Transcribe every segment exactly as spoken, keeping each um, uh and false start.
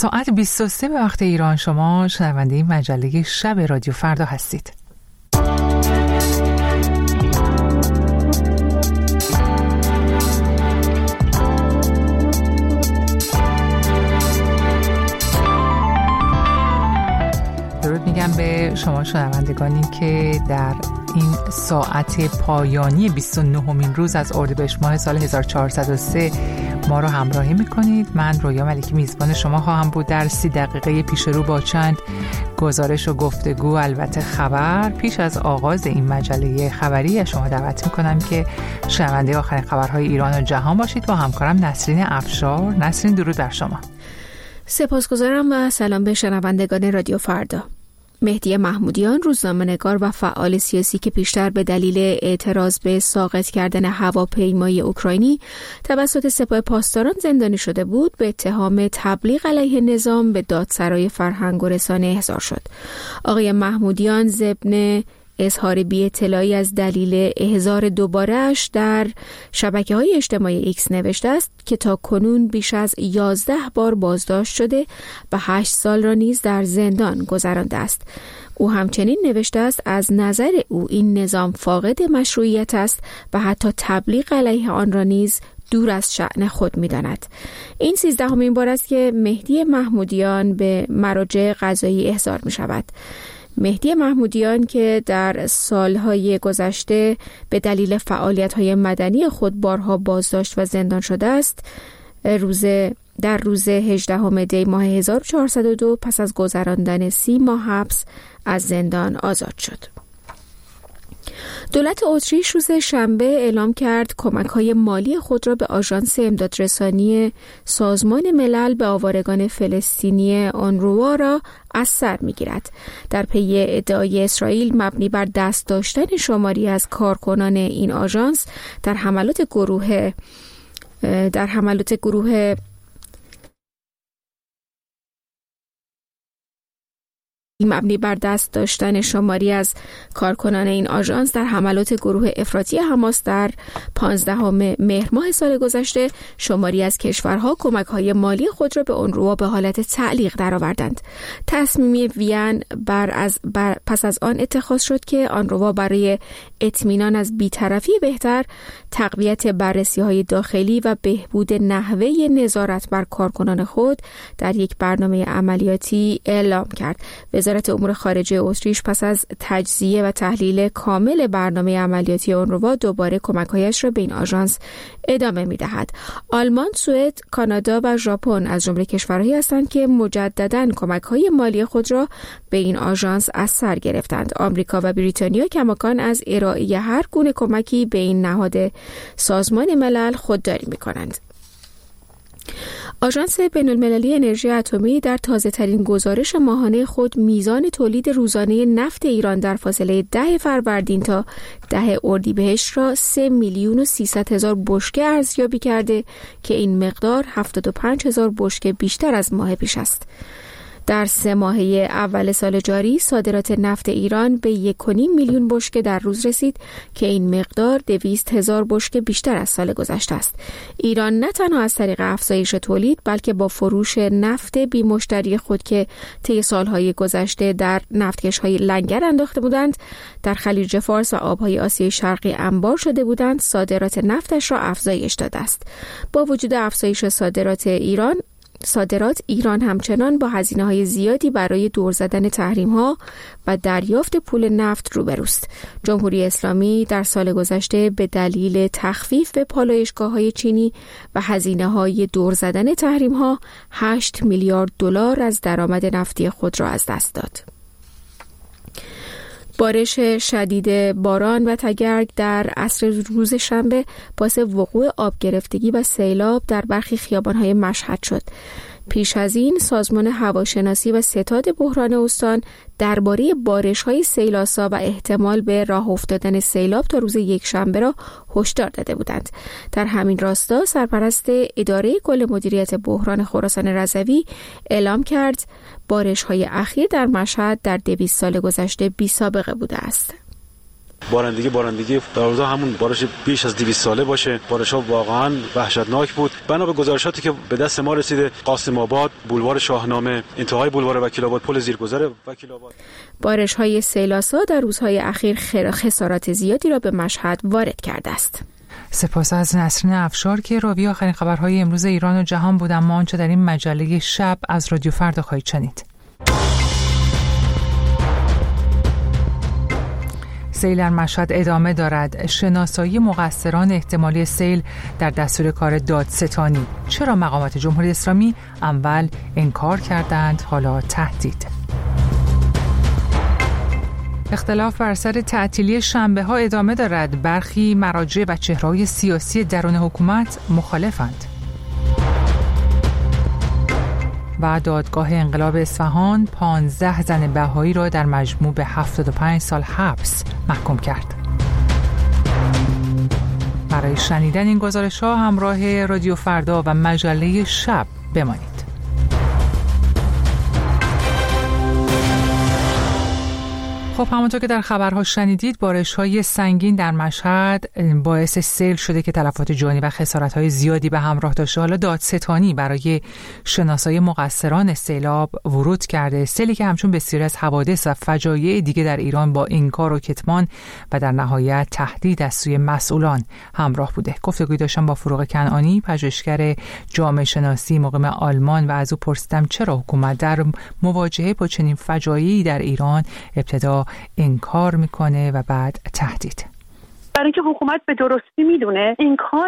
ساعت بیست و سه به وقت ایران شما شنونده مجله شب رادیو فردا هستید. درود میگم به شما شنوندگانی که در این ساعت پایانی بیست و نهمین روز از اردیبهشت ماه سال هزار و چهارصد و سه ما رو همراهی میکنید. من رویا ملکی میزبان شما خواهم بود در سی دقیقه پیش رو با چند گزارش و گفتگو، البته خبر. پیش از آغاز این مجله خبری شما دعوت میکنم که شنونده آخرین خبرهای ایران و جهان باشید با همکارم نسرین افشار. نسرین، درود بر شما. سپاسگزارم و سلام به شنوندگان رادیو فردا. مهدی محمودیان، روزنامه‌نگار و فعال سیاسی که پیشتر به دلیل اعتراض به ساقط کردن هواپیمای اوکراینی توسط سپاه پاسداران زندانی شده بود، به اتهام تبلیغ علیه نظام به دادسرای فرهنگ و رسانه احضار شد. آقای محمودیان ضمن اظهار بی‌اطلاعی از دلیل احضار دوباره‌اش در شبکه‌های اجتماعی ایکس نوشته است که تا کنون بیش از یازده بار بازداشت شده و هشت سال را نیز در زندان گذرانده است. او همچنین نوشته است از نظر او این نظام فاقد مشروعیت است و حتی تبلیغ علیه آن را نیز دور از شأن خود می‌داند. این سیزدهمین بار است که مهدی محمودیان به مراجع قضایی احضار می‌شود. مهدی محمودیان که در سالهای گذشته به دلیل فعالیت‌های مدنی خود بارها بازداشت و زندان شده است، روز در روز هجدهم دی ماه هزار و چهارصد و دو پس از گذراندن سی ماه حبس از زندان آزاد شد. دولت اتریش روز شنبه اعلام کرد کمک‌های مالی خود را به آژانس امدادرسانی سازمان ملل به آوارگان فلسطینی اونروا را از سر می‌گیرد. در پی ادعای اسرائیل مبنی بر دست داشتن شماری از کارکنان این آژانس در حملات گروه در حملات گروه مبنی بر دست داشتن شماری از کارکنان این آژانس در حملات گروه افراطی حماس در پانزدهم مهر ماه سال گذشته، شماری از کشورها کمک‌های مالی خود را به اونروا به حالت تعلیق درآوردند. تصمیم وین بر از بر پس از آن اتخاذ شد که اونروا برای اطمینان از بی‌طرفی بهتر، تقویت بررسی‌های داخلی و بهبود نحوه نظارت بر کارکنان خود در یک برنامه عملیاتی اعلام کرد. وزارت امور خارجه اتریش پس از تجزیه و تحلیل کامل برنامه عملیاتی اونروا دوباره کمک‌هایش را به این آژانس ادامه می‌دهد. آلمان، سوئد، کانادا و ژاپن از جمله کشورهایی هستند که مجدداً کمک‌های مالی خود را به این آژانس از سر گرفتند. آمریکا و بریتانیا کماکان از ارائه هر گونه کمکی به این نهاد سازمان ملل خودداری می‌کنند. آژانس بین‌المللی انرژی اتمی در تازه‌ترین گزارش ماهانه خود میزان تولید روزانه نفت ایران در فاصله ده فروردین تا ده اردیبهشت را سه میلیون و سیصد هزار بشکه ارزیابی کرده که این مقدار هفتاد و پنج هزار بشکه بیشتر از ماه پیش است. در سه ماهه اول سال جاری صادرات نفت ایران به یک و نیم میلیون بشکه در روز رسید که این مقدار دویست هزار بشکه بیشتر از سال گذشته است. ایران نه تنها از طریق افزایش تولید بلکه با فروش نفت بی مشتری خود که طی سالهای گذشته در نفتکش‌های لنگر انداخته بودند، در خلیج فارس و آبهای آسیای شرقی انبار شده بودند، صادرات نفتش را افزایش داده است. با وجود افزایش صادرات ایران صادرات ایران همچنان با هزینه‌های زیادی برای دور زدن تحریم‌ها و دریافت پول نفت روبروست. جمهوری اسلامی در سال گذشته به دلیل تخفیف به پالایشگاه‌های چینی و هزینه‌های دور زدن تحریم‌ها هشت میلیارد دلار از درآمد نفتی خود را از دست داد. بارش شدید باران و تگرگ در عصر روز شنبه باعث وقوع آب گرفتگی و سیلاب در برخی خیابان‌های مشهد شد. پیش از این سازمان هواشناسی و ستاد بحران استان درباره بارش‌های سیلاسا و احتمال به راه افتادن سیلاب تا روز یکشنبه را هشدار داده بودند. در همین راستا سرپرست اداره کل مدیریت بحران خراسان رضوی اعلام کرد بارش‌های اخیر در مشهد در دویست سال گذشته بی‌سابقه بوده است. بارندگی بارندگی در واقع همون بارش بیش از دویست ساله باشه. بارش‌ها واقعا وحشتناک بود. بنا به گزارشاتی که به دست ما رسیده، قاسم آباد، بولوار شاهنامه، انتهای بولوار وکیل آباد، پل زیرگذر وکیل آباد، بارش‌های سیلاسا در روزهای اخیر خسارات زیادی را به مشهد وارد کرده است. سپاس از نسرین افشار که راوی آخرین خبرهای امروز ایران و جهان بود. اما آنچه در این مجله شب از رادیو فردا خواهید شنید. سیل در مشهد ادامه دارد. شناسایی مقصران احتمالی سیل در دستور کار دادستانی. چرا مقامات جمهوری اسلامی اول انکار کردند، حالا تهدید؟ اختلاف بر سر تعطیلی شنبه ها ادامه دارد. برخی مراجع و چهره‌های سیاسی درون حکومت مخالفند. و دادگاه انقلاب اصفهان پانزده زن بهایی را در مجموع به هفتاد و پنج سال حبس محکوم کرد. برای شنیدن این گزارش‌ها همراه رادیو فردا و مجله شب بمانید. خب همونطور که در خبرها شنیدید، بارش‌های سنگین در مشهد باعث سیل شده که تلفات جانی و خسارت‌های زیادی به همراه داشته. حالا دادستانی برای شناسایی مقصران سیلاب ورود کرده. سیلی که همچون بسیاری از حوادث و فجایع دیگه در ایران با انکار و کتمان و در نهایت تهدید از سوی مسئولان همراه بوده. گفتگوی داشتم با فروغ کنعانی، پژوهشگر جامعه شناسی مقیم آلمان، و از او پرسیدم چرا حکومت در مواجهه با چنین فجایعی در ایران ابتدا انکار میکنه و بعد تهدید. برای اینکه حکومت به درستی میدونه انکار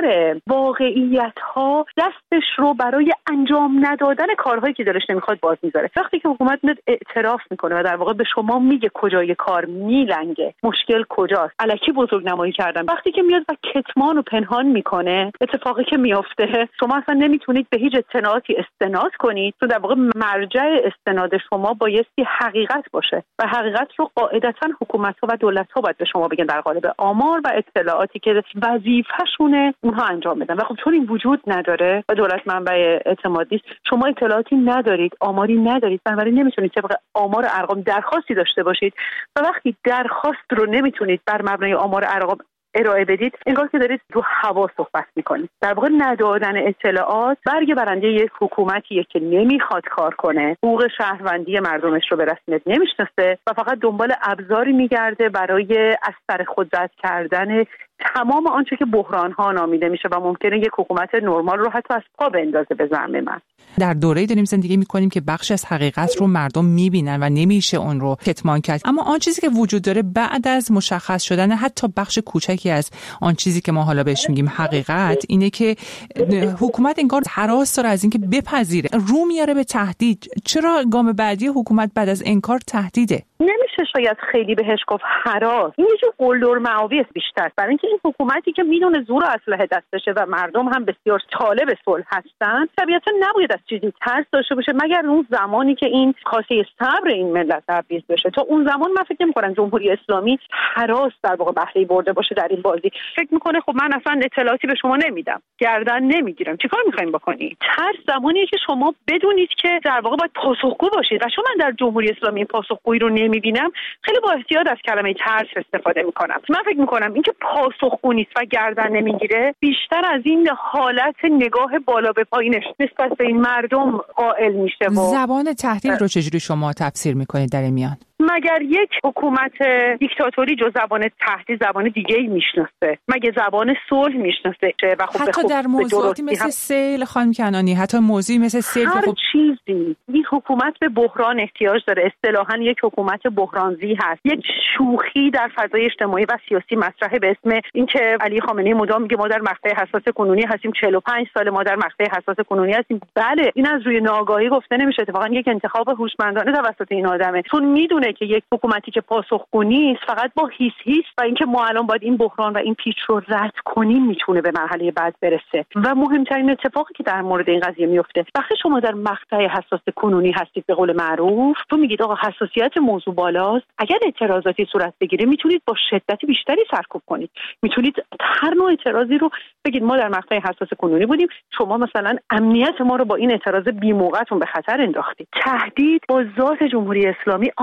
واقعیت‌ها دستش رو برای انجام ندادن کارهایی که دلش نمیخواد باز میذاره. وقتی که حکومت میاد اعتراف میکنه و در واقع به شما میگه کجای کار میلنگه، مشکل کجاست، الکی بزرگنمایی کردن، وقتی که میاد و کتمان و پنهان میکنه، اتفاقی که میفته شما اصلا نمیتونید به هیچ اطلاعاتی استناد کنید، چون در واقع مرجع استناد شما بایستی حقیقت باشه و حقیقت رو قاعدتاً حکومت‌ها و دولت‌ها باید به شما بگن در قالب آمار و اطلاعاتی که وظیفه‌شونه اونها انجام بدن. و خب چون این وجود نداره و دولت منبع اعتماد نیست، شما اطلاعاتی ندارید، آماری ندارید، بنابراین نمیتونید طبق آمار و ارقام درخواستی داشته باشید و وقتی درخواست رو نمیتونید بر مبنای آمار و ارقام ارائه بدید، انگار که دارید رو هوا صحبت میکنید. در واقع ندادن اطلاعات برگ برنده یک حکومتیه که نمیخواد کار کنه، حقوق شهروندی مردمش رو به رسمیت نمیشناسه و فقط دنبال ابزاری میگرده برای از سر خود رد کردن تمام آنچه که بحران ها نامیده میشه و ممکنه یک حکومت نرمال رو حتی از پا بندازه به زعم من. در دوره‌ای داریم زندگی میکنیم که بخش از حقیقت رو مردم میبینن و نمیشه اون رو کتمان کرد. اما آن چیزی که وجود داره بعد از مشخص شدن حتی بخش کوچکی از آن چیزی که ما حالا بهش میگیم حقیقت، اینه که حکومت انگار هراس داره از اینکه بپذیره، رو میاره به تهدید. چرا گام بعدی حکومت بعد از انکار تهدیده؟ نمیشه شاید خیلی بهش گفت هراس. این یه جور قلدر معاوی است بیشتر، برای اینکه این حکومتی که میدونه زور و اسلحه دستشه و مردم هم بسیار طالب صلح هستن، طبیعتا نباید از چیزی ترس داشته باشه مگر اون زمانی که این کاسه صبر این ملت تبریز بشه. تا اون زمان من فکر نمی‌کنم جمهوری اسلامی هراس در واقع بهره برده باشه در این بازی. فکر میکنه خب من اصلا اطلاعاتی به شما نمیدم، گردن نمیگیرم، چیکار میخوایم بکنید؟ ترس زمانیه که شما بدونید که در واقع باید پاسخگو باشید و چون من در جمهوری اسلامی پاسخگویی رو نمیبینم، خیلی با احتیاط از کلمه ترس استفاده میکنم. من فکر میکنم اینکه پاسخگو نیست و گردن نمیگیره بیشتر از این حالت نگاه بالا به پایینش نسبت به این مردم قائل میشه. و زبان تهدید رو چجوری شما تفسیر میکنید در این میان؟ مگر یک حکومت دیکتاتوری جو زبان تهدید زبان دیگه‌ای میشناسه؟ مگه زبان صلح میشناسه؟ و خب حتی در موضوعاتی مثل سیل خانم کنعانی، حتی موضوعی مثل سیل هر خب... چیزی این حکومت به بحران احتیاج داره. اصطلاحاً یک حکومت بحرانزی هست. یک شوخی در فضای اجتماعی و سیاسی مطرحه به اسم اینکه علی خامنه‌ای مدام میگه ما در مقطع حساس کنونی هستیم، چهل و پنج سال ما در مقطع حساس کنونی هستیم. بله، این از روی ناآگاهی گفته نمیشه، اتفاقاً یک انتخاب هوشمندانه توسط این آدمه، چون میدونه که یک حکومتی که پاسخگو نیست فقط با هیس هیس و اینکه ما الان باید این بحران و این پیچ رو رد کنیم میتونه به مرحله بعد برسه. و مهمترین اتفاقی که در مورد این قضیه میفته وقتی شما در مقطع حساس کنونی هستید، به قول معروف تو میگید آقا حساسیت موضوع بالاست، اگر اعتراضاتی صورت بگیره میتونید با شدت بیشتری سرکوب کنید، میتونید هر نوع اعتراضی رو بگید ما در مقطع حساس کنونی بودیم، شما مثلا امنیت ما رو با این اعتراض بی‌موقعتون به خطر انداختید. تهدید با ذات جمهوری اسلامی آمیخته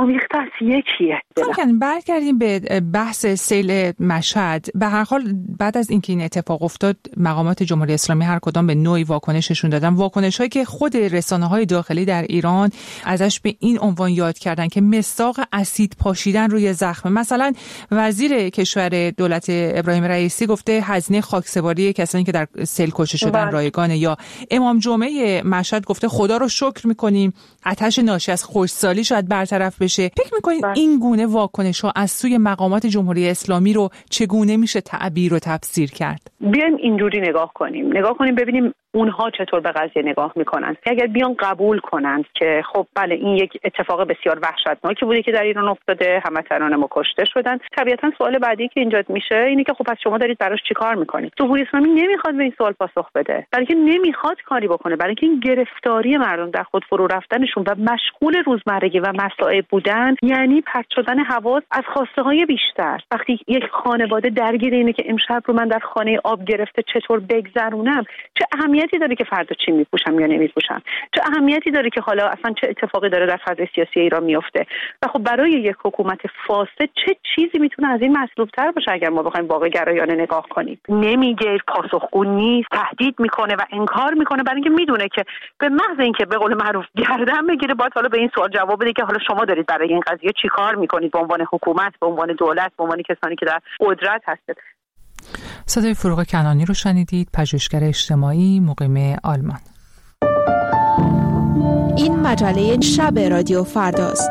دست یکیه. ممکن برگردیم به بحث سیل مشهد. به هر حال بعد از اینکه این اتفاق افتاد مقامات جمهوری اسلامی هر کدام به نوعی واکنششون دادن، واکنش‌هایی که خود رسانه‌های داخلی در ایران ازش به این عنوان یاد کردن که مصداق اسید پاشیدن روی زخم. مثلا وزیر کشور دولت ابراهیم رئیسی گفته هزینه خاکسپاری کسانی که در سیل کشته شدن رایگانه، یا امام جمعه مشهد گفته خدا رو شکر می‌کنیم آتش ناشی از خشکسالی شاید برطرف بشه. فکر می‌کنید این گونه واکنش‌ها از سوی مقامات جمهوری اسلامی رو چگونه میشه تعبیر و تفسیر کرد؟ بیایم اینجوری نگاه کنیم. نگاه کنیم ببینیم اونها چطور به قضیه نگاه میکنن. اگر بیان قبول کنند که خب بله این یک اتفاق بسیار وحشتناکی بوده که در ایران افتاده، هموطنان ما کشته شدن، طبیعتا سوال بعدی که اینجا میشه اینه که خب پس شما دارید براش چیکار میکنید؟ جمهوری اسلامی نمیخواد به این سوال پاسخ بده، برای اینکه نمیخواد کاری بکنه، برای اینکه این گرفتاری مردم در خود فرو رفتنشون و مشغول روزمرگی و مسائل بودن یعنی پرت شدن حواس از خواسته های بیشتر. وقتی یک خانواده درگیر اینه که امشب رو من در خانه آب گرفته چطور بگذرونم، چه اهمیتی داره که فردا چی میپوشم یا نمیپوشم، چه اهمیتی داره که حالا اصلا چه اتفاقی داره در فضای سیاسی ایران میفته. و خب برای یک حکومت فاسد چه چیزی میتونه از این مطلوب‌تر باشه اگر ما بخوایم واقع گرایانه نگاه کنیم؟ نمیگه، پاسخگو نیست، تهدید میکنه و انکار میکنه، برای اینکه میدونه که به محض اینکه به قول معروف گردن بگیره باید حالا به این سوال جواب بده که حالا شما دارید برای این قضیه چیکار میکنید به عنوان حکومت، به عنوان دولت، به عنوان کسانی که در قدرت هستید. صدای فروغ کنانی رو شنیدید، پژوهشگر اجتماعی مقیم آلمان. این مجله شب رادیو فرداست.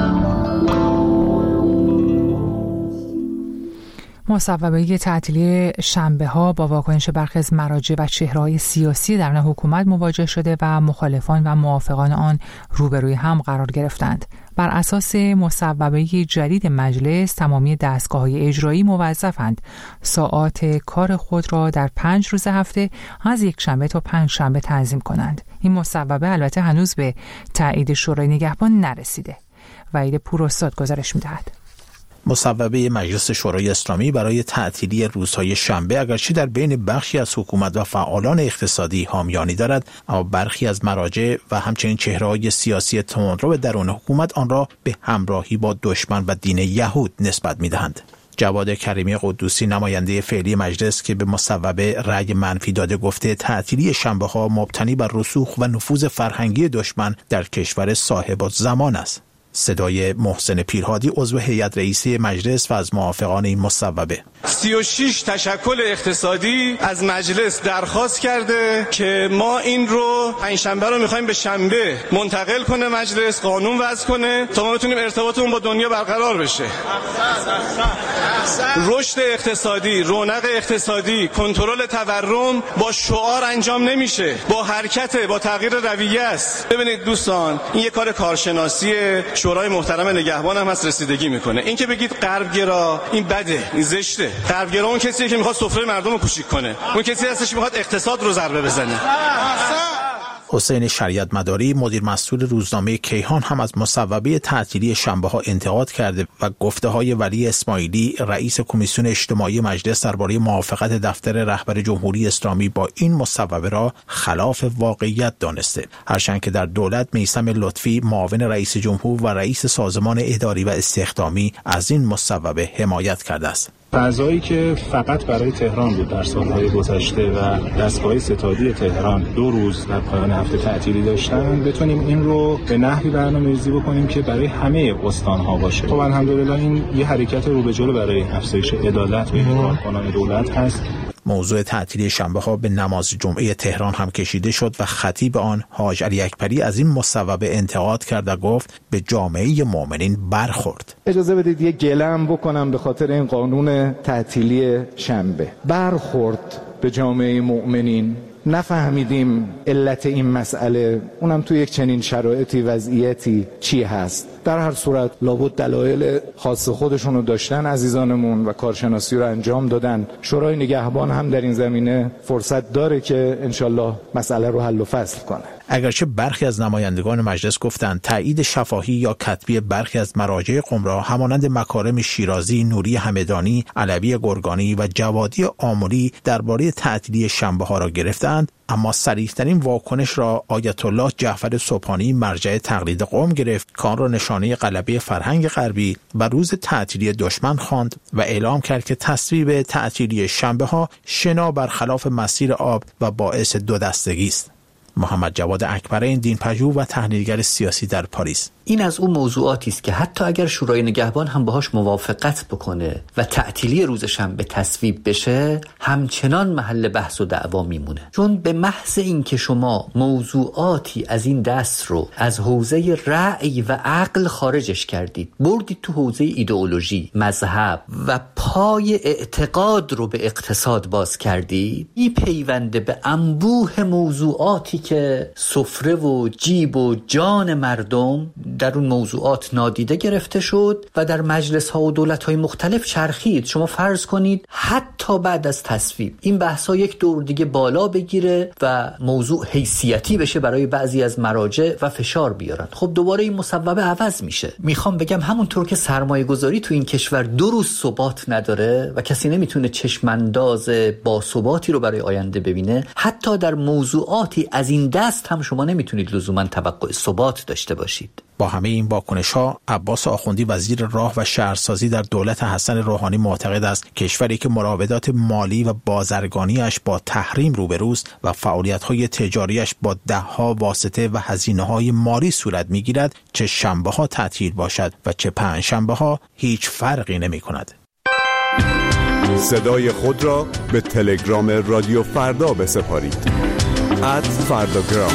مصوبه تعطیلی شنبه ها با واکنش برخی از مراجع و چهره‌های سیاسی درون حکومت مواجه شده و مخالفان و موافقان آن روبروی هم قرار گرفتند. بر اساس مصوبه جدید مجلس تمامی دستگاه‌های اجرایی موظفند ساعات کار خود را در پنج روز هفته از یک شنبه تا پنج شنبه تنظیم کنند. این مصوبه البته هنوز به تایید شورای نگهبان نرسیده. وحید پوراستاد گزارش می‌دهد. مصوبه مجلس شورای اسلامی برای تعطیلی روزهای شنبه اگرچه در بین بخشی از حکومت و فعالان اقتصادی حامیانی دارد، اما برخی از مراجع و همچنین چهره‌های سیاسی تندرو درون حکومت آن را به همراهی با دشمن و دین یهود نسبت می‌دهند. جواد کریمی قدوسی نماینده فعلی مجلس که به مصوبه رأی منفی داده گفته تعطیلی شنبه‌ها مبتنی بر رسوخ و نفوذ فرهنگی دشمن در کشور صاحب الزمان است. صدای محسن پیرهادی عضو هیئت رئیسه مجلس و از موافقان این مصوبه: سی و شش تشکل اقتصادی از مجلس درخواست کرده که ما این رو پنجشنبه رو می‌خوایم به شنبه منتقل کنه، مجلس قانون وضع کنه تا ما بتونیم ارتباطمون با دنیا برقرار بشه. رشد اقتصادی، رونق اقتصادی، کنترل تورم با شعار انجام نمیشه، با حرکت، با تغییر رویه است. ببینید دوستان، این یه کار کارشناسیه، شورای محترم نگهبان هم هست رسیدگی میکنه. این که بگید غربگرا این بده، این زشته. غربگرا اون کسیه که میخواد سفره مردم رو کوچیک کنه، اون کسی هستش که میخواد اقتصاد رو ضربه بزنه. حسین شریعت مداری مدیر مسئول روزنامه کیهان هم از مصوبه تعطیلی شنبه‌ها انتقاد کرده و گفته‌های ولی اسماعیلی رئیس کمیسیون اجتماعی مجلس درباره موافقت دفتر رهبر جمهوری اسلامی با این مصوبه را خلاف واقعیت دانسته، هرچند که در دولت میثم لطفی معاون رئیس جمهور و رئیس سازمان اداری و استخدامی از این مصوبه حمایت کرده است. فضایی که فقط برای تهران بود در سالهای گذشته و دستگاه ستادی تهران دو روز در پایان هفته تعطیلی داشتن، بتونیم این رو به نحوی برنامه‌ریزی بکنیم که برای همه استان‌ها باشه. خب الحمدلله این یه حرکت رو به جلو برای افزایش عدالت بین کارکنان دولت هست. موضوع تعطیلی شنبه‌ها به نماز جمعه تهران هم کشیده شد و خطیب آن حاج علی اکبری از این مصوبه انتقاد کرد و گفت به جامعه مؤمنین برخورد. اجازه بدید یه گله‌ام بکنم به خاطر این قانون تعطیلی شنبه. برخورد به جامعه مؤمنین. نفهمیدیم علت این مسئله، اونم توی یک چنین شرایطی وضعیتی چی هست. در هر صورت لابد دلایل خاص خودشون رو داشتن عزیزانمون و کارشناسی رو انجام دادن. شورای نگهبان هم در این زمینه فرصت داره که انشالله مسئله رو حل و فصل کنه. اگرچه برخی از نمایندگان مجلس گفتند تایید شفاهی یا کتبی برخی از مراجع قمرا همانند مکارم شیرازی، نوری همدانی، علوی گرگانی و جوادی آملی درباره تعطیلی شنبه ها را گرفتند، اما صریح‌ترین واکنش را آیت الله جعفر سبحانی مرجع تقلید قوم گرفت که آن را نشانه غلبه فرهنگ غربی و روز تعطیلی دشمن خواند و اعلام کرد که تصویب تعطیلی شنبه ها شنا برخلاف مسیر آب و باعث دو دستگی است. محمد جواد اکبرین، دینپژوه و تحلیلگر سیاسی در پاریس: این از اون موضوعاتی است که حتی اگر شورای نگهبان هم باهاش موافقت بکنه و تعطیلی روز شنبه تصویب بشه، همچنان محل بحث و دعوا میمونه، چون به محض اینکه شما موضوعاتی از این دست رو از حوزه رأی و عقل خارجش کردید، بردید تو حوزه ایدئولوژی، مذهب و پای اعتقاد رو به اقتصاد باز کردید، این پیونده به انبوه موضوعاتی که سفره و جیب و جان مردم در اون موضوعات نادیده گرفته شد و در مجلس ها و دولت های مختلف چرخید. شما فرض کنید حتی بعد از تصویب این بحث ها یک دور دیگه بالا بگیره و موضوع حیثیتی بشه برای بعضی از مراجع و فشار بیارن، خب دوباره این مصوبه عوض میشه. میخوام بگم همونطور که سرمایه گذاری تو این کشور دو روز ثبات نداره و کسی نمیتونه چشم انداز با ثباتی رو برای آینده ببینه، حتی در موضوعاتی از این دست هم شما نمیتونید لزوما توقع ثبات داشته باشید. با همه این واکنش‌ها، عباس آخوندی وزیر راه و شهرسازی در دولت حسن روحانی معتقد است کشوری که مراودات مالی و بازرگانیش با تحریم روبروست و فعالیت‌های تجاریش با ده‌ها واسطه و هزینه‌های مالی صورت می‌گیرد، چه شنبه‌ها تعطیل باشد و چه پنجشنبه‌ها هیچ فرقی نمی‌کند. صدای خود را به تلگرام رادیو فردا بسپارید. ات فرداگرام.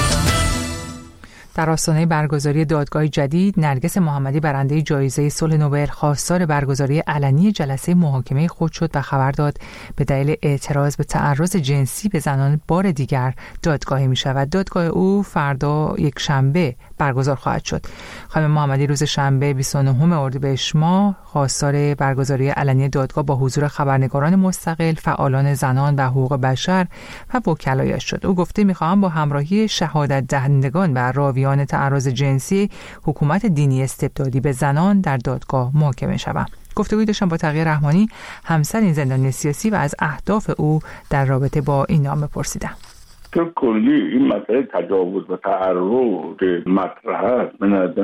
در آستانه برگزاری دادگاه جدید، نرگس محمدی برنده جایزه صلح نوبل خواستار برگزاری علنی جلسه محاکمه خود شد و خبر داد به دلیل اعتراض به تعرض جنسی به زنان بار دیگر دادگاهی می شود. دادگاه او فردا یک شنبه برگزار خواهد شد. خانم محمدی روز شنبه بیست و نهم اردیبهشت ماه خواستار برگزاری علنی دادگاه با حضور خبرنگاران مستقل، فعالان زنان و حقوق بشر و وکلایش شد. او گفته می‌خواهم با همراهی شهادت دهندگان و راویان تعرض جنسی حکومت دینی استبدادی به زنان در دادگاه محاکمه شوم. گفتگوی داشتم با تقی رحمانی، همسر این زندانی سیاسی، و از اهداف او در رابطه با این نامه پرسیدم. تو کلی این مسئله تجاوز و تعرض که مطرح است، به نظر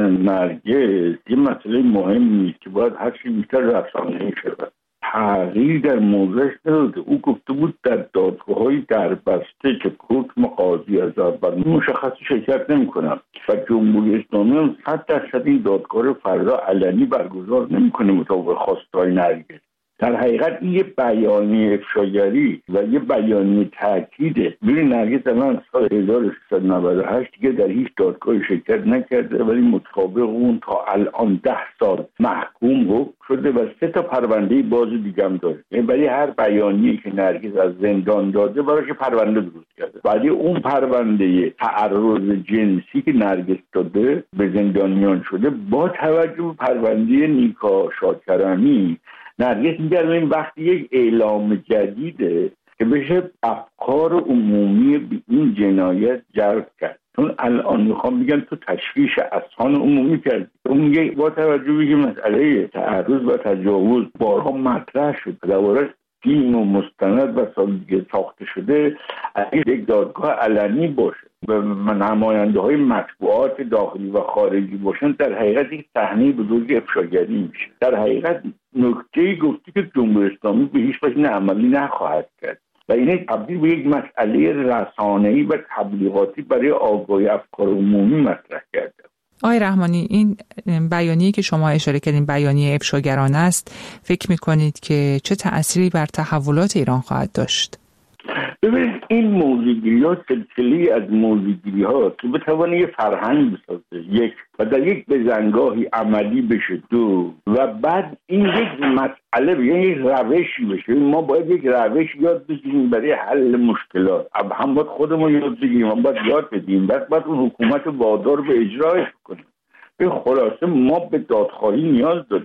نرگس یه مسئله مهمی که باید هر چی بیشتر رسانه‌ای شود. تغییر در موضوعش نداده. او گفته بود در دادگاه‌های دربسته که حکم قاضی از اول مشخصی شرکت نمی‌کنم و جمهوری اسلامی هم صد درصد این دادگاه رو فردا علنی برگزار نمی‌کنه مطابق خواستهای نرگس. در حقیقت این یه بیانیه افشاگری و یه بیانیه تاکیده. ببین نرگس الان سال هزار و سیصد و نود و هشت دیگه در هیچ دادگاهی شرکت نکرده، ولی مطابق اون تا الان ده سال محکوم حکم شده و سه تا پرونده باز دیگه هم داره. ولی هر بیانیه‌ای که نرگس از زندان داده براش پرونده درست کرده. ولی اون پرونده تعرض جنسی که نرگس داده به زندانیان شده با توجه به پرونده نیکا شاکرمی، نرگس میگه این وقتی یک اعلام جدیده که بشه افکار عمومی به این جنایت جلب کرد. چون الان میخوام بگم تو تشویش اذهان عمومی کرد. اون میگه با توجه به مسئله تعرض و تجاوز بارها مطرح شد، درباره‌اش فیلم و مستند و سال دیگه ساخته شده، اگه یک دادگاه علنی باشه و نماینده های مطبوعات داخلی و خارجی باشن، در حقیقت یک صحنه بزرگ افشاگری میشه. در حقیقت نکته گفتی که جمهوری اسلامی به هیچ وجه عملی نخواهد کرد و این تبدیل به یک مسئله رسانه‌ای و تبلیغاتی برای آگاهی افکار عمومی مطرح کرده. آقای رحمانی، این بیانیه‌ای که شما اشاره کردین بیانیه افشاگرانه است، فکر می‌کنید که چه تأثیری بر تحولات ایران خواهد داشت؟ ببینید این موضوعگیری‌ها سلسله‌ای از موضوعگیری‌ها که بتوانه یه فرهنگ بسازه، یک، و در یک بزنگاهی عملی بشه، دو، و بعد این یک مسئله یعنی یک روشی بشه. ما باید یک روش یاد بگیریم برای حل مشکلات. هم باید خودمون یاد بگیریم، هم باید یاد بدیم، بعد باید اون حکومت وادار به اجرایش کنیم. به خلاصه ما به دادخواهی نیاز داریم.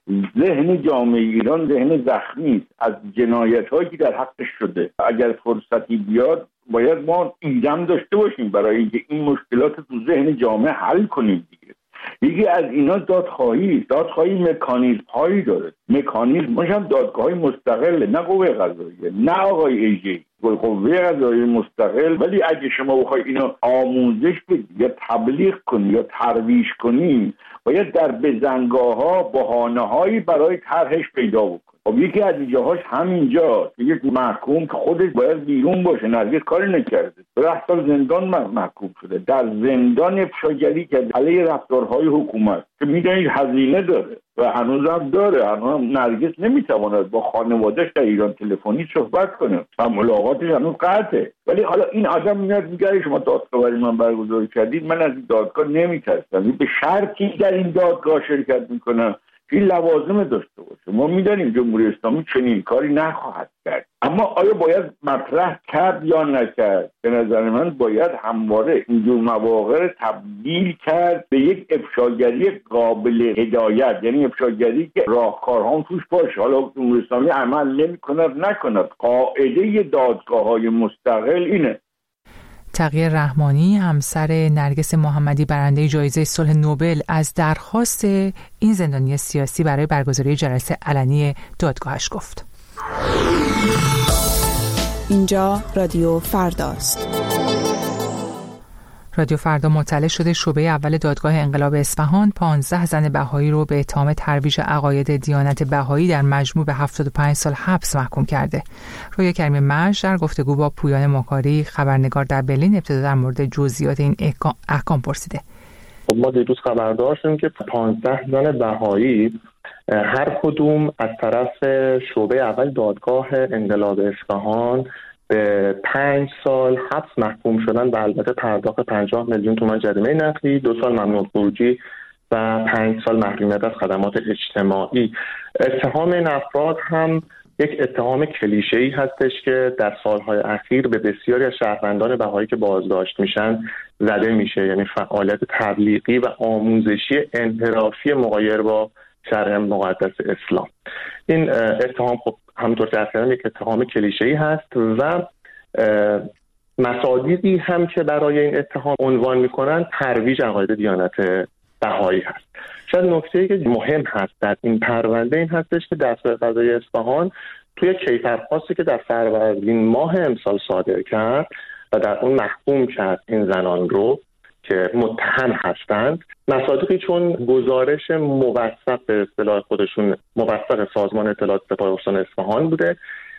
ذهن جامعه ایران ذهن زخمی است از جنایت‌هایی که در حقش شده. اگر فرصتی بیاد باید ما ایدم داشته باشیم برای اینکه این مشکلات تو ذهن جامعه حل کنیم دیگه. یکی از اینا دادخواهی دادخواهی مکانیزم هایی داره. مکانیزمش هم دادگاهی مستقله، نه قوه قضاییه، نه آقای ایجی قوه قضاییه مستقل. ولی اگه شما بخوای اینو آموزش بدی یا تبلیغ کنی یا ترویج کنی، باید در بزنگاه‌ها بهانه‌هایی برای طرحش پیدا بکنی. خب یکی از اینجاهاش همینجا یک محکوم که خودش باید بیرون باشه، نرگس کاری نکرده، ده سال زندان محکوم شده، در زندان افشاگری که علیه رفتارهای حکومت که میدونید هزینه داره و هنوز هم داره. هنوز هم نرگس نمیتواند با خانوادهش در ایران تلفنی صحبت کنه و ملاقاتش هنوز قطعه. ولی حالا این آدم میاد میگه شما دادگاه برای من برگزار کردید، من از این دادگاه نمیترسم، به شرطی در این دادگاه شرکت میکنم این لوازم داشته باشه. ما میدانیم جمهوری اسلامی چنین کاری نخواهد کرد، اما آیا باید مطرح کرد یا نکرد؟ به نظر من باید همواره اینجور مواقع تبدیل کرد به یک افشاگری قابل هدایت، یعنی افشاگری که راهکارها توش باشه. حالا جمهوری اسلامی عمل نمی‌کند نکند، قاعده دادگاه‌های مستقل اینه. تقی رحمانی همسر نرگس محمدی برنده جایزه صلح نوبل از درخواست این زندانی سیاسی برای برگزاری جلسه علنی دادگاهش گفت. اینجا رادیو فرداست. رادیو فردا مطلع شده شعبه اول دادگاه انقلاب اصفهان پانزده زن بهایی رو به اتهام ترویج عقاید دیانت بهایی در مجموع به هفتاد و پنج سال حبس محکوم کرده. رویا کریمی مژ در گفتگو با پویان مکاری خبرنگار در برلین ابتدا در مورد جزئیات این احکام پرسیده. خب ما دیروز خبردار شدیم که پانزده زن بهایی هر کدوم از طرف شعبه اول دادگاه انقلاب اصفهان به پنج سال حبس محکوم شدن و البته پرداخت پنجاه میلیون تومان جریمه نقدی، دو سال ممنوع خروجی و پنج سال محرومیت از خدمات اجتماعی. اتهام این افراد هم یک اتهام کلیشه‌ای هستش که در سالهای اخیر به بسیاری از شهروندان بهایی که بازداشت میشن زده میشه، یعنی فعالیت تبلیغی و آموزشی انحرافی مغایر با شرع مقدس اسلام. این اتهام خب همونطور که اصلا یک اتهام کلیشه‌ای هست و مصادیقی هم که برای این اتهام عنوان میکنن ترویج عقاید دیانت بهایی هست. شاید نکته‌ای که مهم هست در این پرونده این هستش که دستگاه قضایی اصفهان توی کیفرخواستی که در فروردین ماه امسال صادر کرد و در اون محکوم کرد این زنان رو که متهم هستند، مصادیقی چون گزارش موثق به اصطلاح خودشون موثق سازمان اطلاعات سپاه استان اصفهان بوده،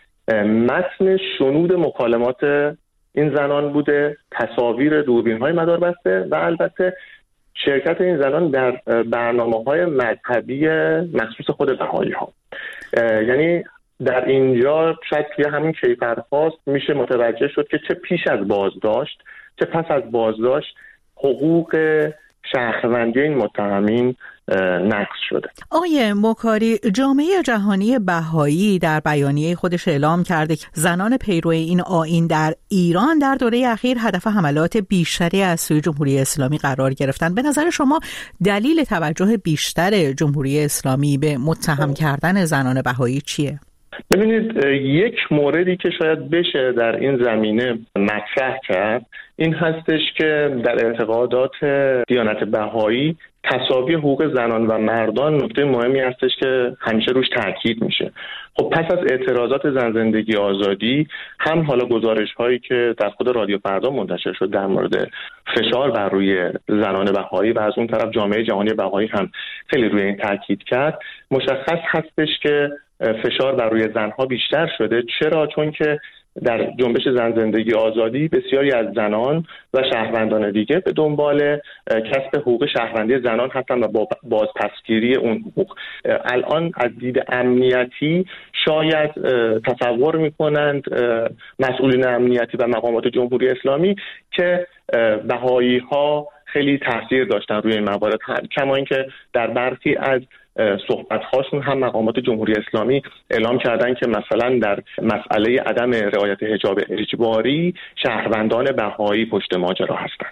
متن شنود مکالمات این زنان بوده، تصاویر دوربین‌های مداربسته و البته شرکت این زنان در برنامه‌های مذهبی مخصوص خود بهایی‌ها. یعنی در اینجا شاید توی همین کیفرخواست میشه متوجه شد که چه پیش از بازداشت چه پس از بازداشت حقوق شهروندی این متهمین نقض شده. آقای مکاری، جامعه جهانی بهایی در بیانیه خودش اعلام کرده که زنان پیرو این آیین در ایران در دوره اخیر هدف حملات بیشتری از سوی جمهوری اسلامی قرار گرفتن. به نظر شما دلیل توجه بیشتر جمهوری اسلامی به متهم کردن زنان بهایی چیه؟ ببینید، یک موردی که شاید بشه در این زمینه مطرح کرد این هستش که در اعتقادات دیانت بهایی تساوی حقوق زنان و مردان نکته مهمی هستش که همیشه روش تاکید میشه. خب پس از اعتراضات زن زندگی آزادی هم حالا گزارش هایی که در خود رادیو فردا منتشر شد در مورد فشار بر روی زنان بهایی و از اون طرف جامعه جهانی بهایی هم خیلی روی این تاکید کرد، مشخص هستش که فشار بر روی زنها بیشتر شده. چرا؟ چون که در جنبش زن زندگی آزادی بسیاری از زنان و شهروندان دیگه به دنبال کسب حقوق شهروندی زنان هستن و با بازپسگیری اون حقوق. الان از دید امنیتی شاید تصور میکنند مسئولین امنیتی و مقامات جمهوری اسلامی که بهایی ها خیلی تاثیر داشتن روی این موارد، کما اینکه در برخی از صحبت هاشون هم مقامات جمهوری اسلامی اعلام کردن که مثلا در مسئله عدم رعایت حجاب اجباری شهروندان بهایی پشت ماجرا هستند.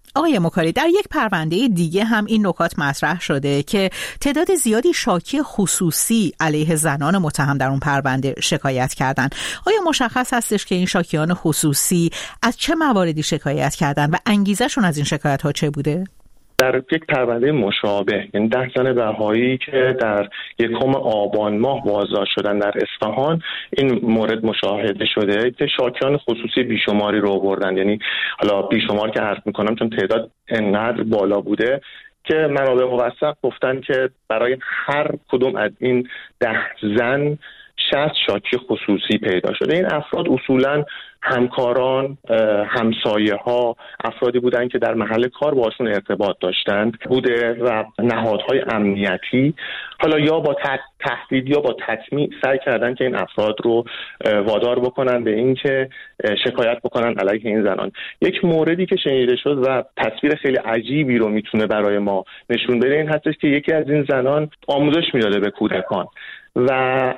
آقای مکاری، در یک پرونده دیگه هم این نکات مطرح شده که تعداد زیادی شاکی خصوصی علیه زنان متهم در اون پرونده شکایت کردن. آیا مشخص هستش که این شاکیان خصوصی از چه مواردی شکایت کردن و انگیزشون از این شکایت ها چه بوده؟ در یک پرونده مشابه، یعنی ده زن بهایی که در یکم آبان ماه بازداشت شدن در اصفهان، این مورد مشاهده شده که شاکیان خصوصی بیشماری رو آوردن. یعنی حالا بیشمار که عرض میکنم چون تعداد انقدر بالا بوده که منابع موثق گفتن که برای هر کدوم از این ده زن شصت شاکی خصوصی پیدا شده. این افراد اصولاً همکاران، همسایه ها، افرادی بودن که در محل کار باشون ارتباط داشتند بوده و نهادهای امنیتی حالا یا با تهدید یا با تطمیع سعی کردن که این افراد رو وادار بکنن به این که شکایت بکنن علیه این زنان. یک موردی که شنیده شد و تصویر خیلی عجیبی رو میتونه برای ما نشون بده این هستش که یکی از این زنان آموزش میداده به کودکان و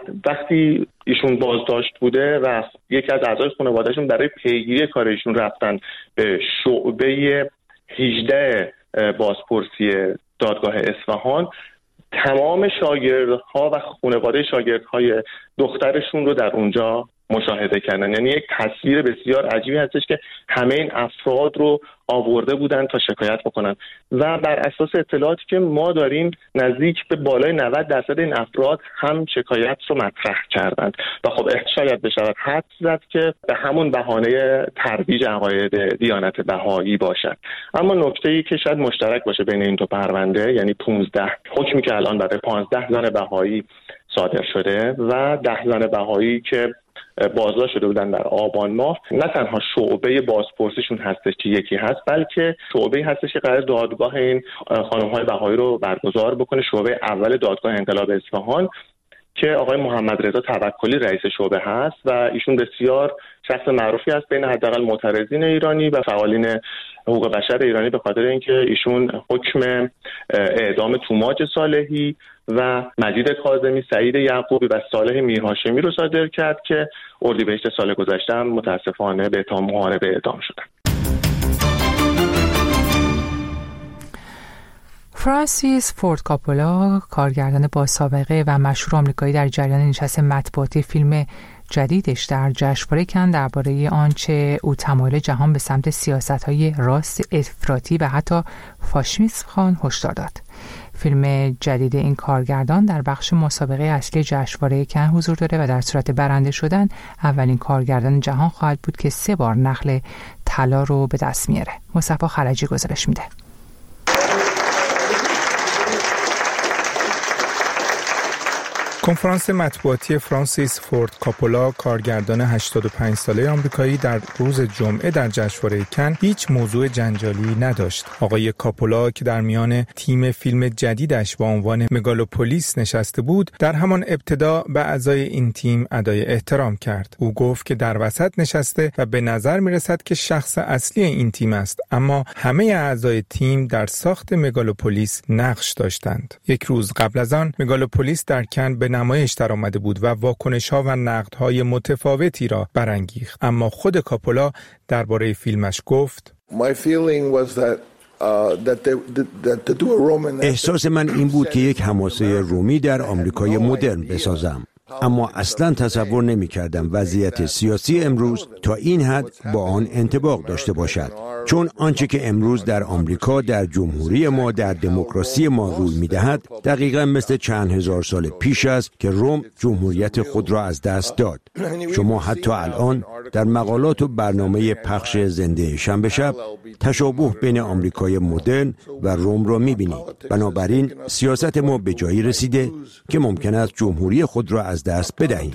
وقتی ایشون بازداشت بوده و یکی از اعضای خانوادهشون برای پیگیری کارشون رفتن به شعبه هجده بازپرسی دادگاه اصفهان، تمام شاگردها و خانواده شاگردهای دخترشون رو در اونجا مشاهده کردن. یعنی یک تصویر بسیار عجیبی هستش که همه این افراد رو آورده بودن تا شکایت بکنن و بر اساس اطلاعاتی که ما داریم نزدیک به بالای نود درصد این افراد هم شکایت رو مطرح کردند و خب شاید بشود حدس زد که به همون بهانه ترویج عقاید دیانت بهایی باشد. اما نکته‌ای که شاید مشترک باشه بین این دو پرونده، یعنی پانزده حکمی که الان برای پانزده زن بهایی صادر شده و ده زن بهایی که بازداشت شده بودن در آبان ماه، نه تنها شعبه بازپرسیشون هستش که یکی هست، بلکه شعبه هستش که قرار دادگاه این خانم‌های بهایی رو برگزار بکنه، شعبه اول دادگاه انقلاب اصفهان که آقای محمد رضا توکلی رئیس شعبه هست و ایشون بسیار شخص معروفی است بین حداقل معترضین ایرانی و فعالین حقوق بشر ایرانی به خاطر اینکه ایشون حکم اعدام توماج صالحی و مجید کاظمی، سعید یعقوبی و صالح میرهاشمی رو صادر کرد که اردیبهشت سال گذشته هم متاسفانه به اتهام محاربه اعدام شدن. فرانسیس فورد کاپولا، کارگردان با سابقه و مشهور آمریکایی، در جریان نشست مطبوعاتی فیلم جدیدش در جشنواره کن درباره آنچه او تمایل جهان به سمت سیاست‌های راست افراطی و حتی فاشیسم خوان هشدار داد. فیلم جدید این کارگردان در بخش مسابقه اصلی جشنواره کن حضور داره و در صورت برنده شدن اولین کارگردان جهان خواهد بود که سه بار نخل طلا رو به دست میاره. مصطفی خلجی گزارش میده. کنفرانس مطبوعاتی فرانسیس فورد کاپولا، کارگردان هشتاد و پنج ساله آمریکایی، در روز جمعه در جشنواره کن هیچ موضوع جنجالی نداشت. آقای کاپولا که در میان تیم فیلم جدیدش با عنوان مگالوپولیس نشسته بود، در همان ابتدا به اعضای این تیم ادای احترام کرد. او گفت که در وسط نشسته و به نظر می‌رسد که شخص اصلی این تیم است، اما همه اعضای تیم در ساخت مگالوپولیس نقش داشتند. یک روز قبل از آن مگالوپولیس در کن به نمایش در آمده بود و واکنش‌ها و نقدهای متفاوتی را برانگیخت. اما خود کاپولا درباره فیلمش گفت: احساس من این بود که یک حماسه رومی در آمریکای مدرن بسازم، اما اصلا تصور نمی کردم وضعیت سیاسی امروز تا این حد با آن انطباق داشته باشد، چون آنچه که امروز در آمریکا، در جمهوری ما، در دموکراسی ما روی می دهد دقیقا مثل چند هزار سال پیش است که روم جمهوریت خود را از دست داد. شما حتی الان در مقالات و برنامه پخش زنده شنبه شب تشابه بین آمریکای مدرن و روم را می بینید. بنابراین سیاست ما به جایی رسیده که ممکن است جمهوری خود را از دست بدهیم.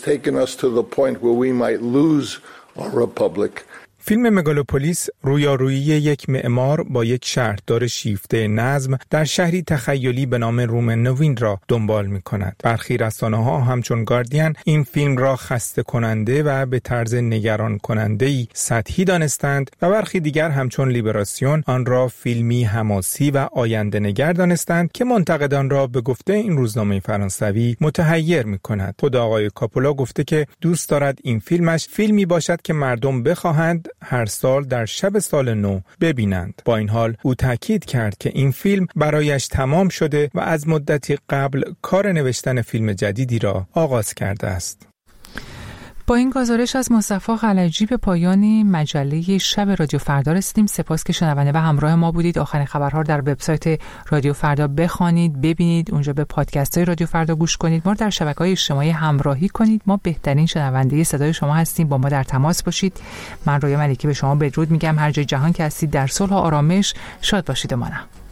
فیلم مگالوپولیس رویارویی یک معمار با یک شهردار شیفته نظم در شهری تخیلی به نام روم نوین را دنبال می کند. برخی رسانه‌ها همچون گاردین این فیلم را خسته کننده و به طرز نگران کننده‌ای سطحی دانستند و برخی دیگر همچون لیبراسیون آن را فیلمی حماسی و آینده نگر دانستند که منتقدان را به گفته این روزنامه فرانسوی متحیر می کند. خود آقای کاپولا گفته که دوست دارد این فیلمش فیلمی باشد که مردم بخواهند هر سال در شب سال نو ببینند. با این حال او تاکید کرد که این فیلم برایش تمام شده و از مدتی قبل کار نوشتن فیلم جدیدی را آغاز کرده است. با این گزارش از مصطفی خلجی به پایان مجله شب رادیو فردا رسیدیم. سپاس که شنونده و همراه ما بودید. آخرین خبرها در وبسایت رادیو فردا بخوانید، ببینید، اونجا به پادکست های رادیو فردا گوش کنید. ما در شبکه‌های اجتماعی همراهی کنید. ما بهترین شنونده صدای شما هستیم. با ما در تماس باشید. من رویا ملکی به شما بدرود میگم. هر جای جهان که هستید در صلح و آرامش شاد باشید و مانم.